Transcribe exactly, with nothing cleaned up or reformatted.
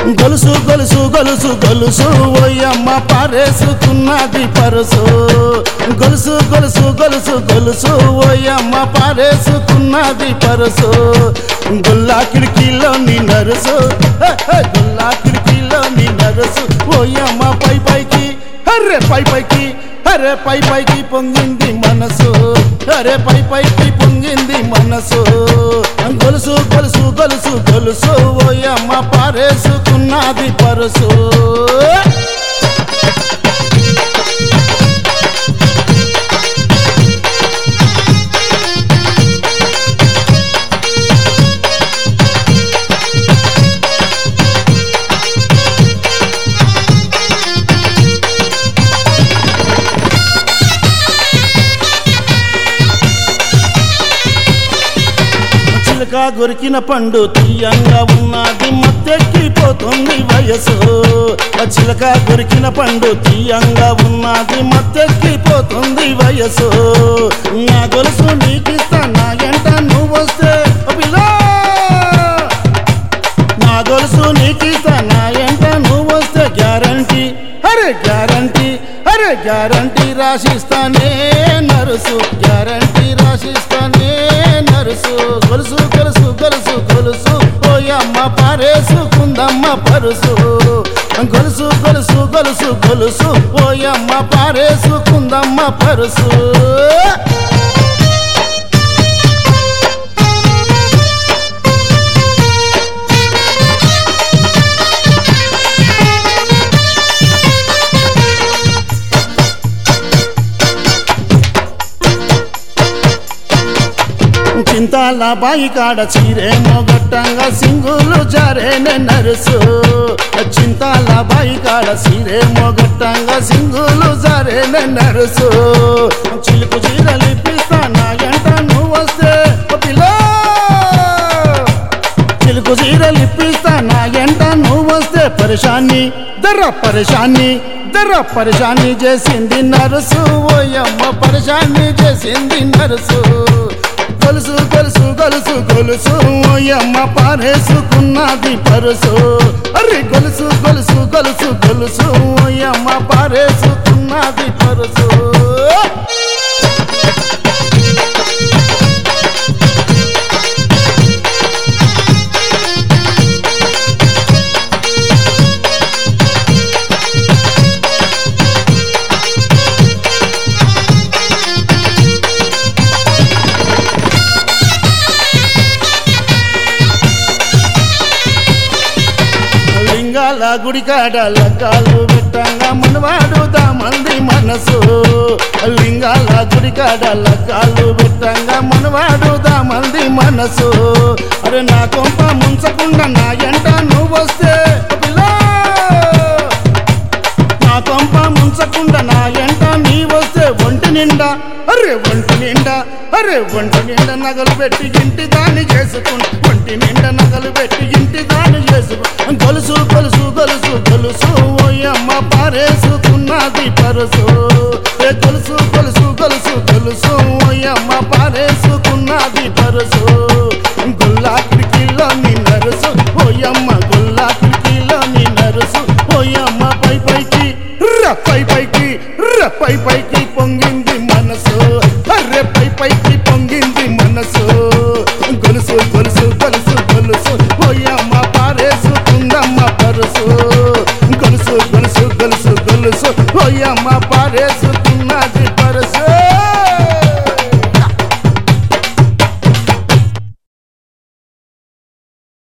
గొలుసు గొలుసు గొలుసు గొలుసు ఓయమ్మ పారేసుకున్నది పరుసు గొలుసు గొలుసు గొలుసు గొలుసు ఓయమ్మ పారేసుకున్నది పరుసు గుల్లా కిటికీలోని నరుసు గుల్లా కిటికీలోని నరుసు ఓయమ్మ పై పైకి అరే పై పైకి అరే పై పైకి పొంగింది మనసు అరే పై పైకి పొంగింది మనసు గొలుసు గొలుసు గొలుసు గొలుసు ఓయమ్మ పారేసుకున్నది పరుసు చిలక గొరికిన పండు తీయంగా ఉన్నది మత్తెక్కిపోతుంది వయసు చిలక గొరికిన పండు తీయంగా ఉన్నది మత్తెక్కిపోతుంది వయసు నా గొలుసు నీకిస్తా నా ఎంట నువ్వు వస్తే నా గొలుసు నీకిస్తా నా ఎంట నువ్వు వస్తే గ్యారంటీ అరే గ్యారంటీ అరే గ్యారంటీ రాసిస్తానే నరుసు గ్యారంటీ రాసిస్తానే నరుసు గొలుసు గొలుసు గొలుసు గొలుసు ఓయమ్మ పారేసుకుందమ్మ పరుసు గొలుసు గొలుసు గొలుసు గొలుసు ఓయమ్మ పారేసుకుందమ్మ పరుసు చింతాల బాయి కాడ చీరేమో గట్టంగా సింగులు జారేనే నరుసు చింతాల బాయి కాడ చీరేమో గట్టంగా సింగులు జారేనే నరుసు చిలుకు చీరలిపిస్తా నా ఎంట నువ్వు వస్తే పిల్లో చిలుకు చీరలిపిస్తా నా ఎంట నువ్వు వస్తే పరేషాన్ని దర్ర పరేషాన్ని దర్ర పరేషాన్ని చేసింది నరుసు ఓయమ్మ పరేషాన్ని చేసింది నరుసు గొలుసు గొలుసు గొలుసు గొలుసు ఓయమ్మ పారేసుకున్నది పరుసు అరే గొలుసు గొలుసు గొలుసు గొలుసు ఓయమ్మ పారేసుకున్నది పరుసు లింగాల గుడికాడ లగ్గాలు పెట్టంగా మనవాడుదా మంది మనసు లింగాల గుడికాడ లగ్గాలు పెట్టంగా మనవాడుదా మంది మనసు అరే నా కొంప ముంచకుండా నా ఎంట నువ్వు వస్తే నా కొంప ముంచకుండా నా ఎంట నీ వస్తే ఒంటి నిండా అరే ఒంటి నిండా అరే ఒంటి నిండా నగలు పెట్టి ఇంటి దాన్ని చేసుకుంటా ఒంటి నిండా నగలు పెట్టి ఇంటి దాన్ని చేసుకుంటా గొలుసు గొలుసు గొలుసు గొలుసు ఓయమ్మ పారేసుకున్నది పరుసు ఏ గొలుసు గొలుసు గొలుసు గొలుసు ఓయమ్మ పారేసుకున్నది పరుసు గుల్లా కిటికీలోని నరుసు ఓయమ్మ గుల్లా కిటికీలోని నరుసు ఓయమ్మ పై పైకి పై పైకి పై పైకి పొంగింది మనసు అర్రె పై పైకి పొంగింది మనసు గొలుసు గొలుసు గొలుసు గొలుసు ఓయమ్మ పారేసుకుందమ్మ పరుసు గొలుసు గొలుసు గొలుసు గొలుసు ఓయమ్మ పారేసుకున్నది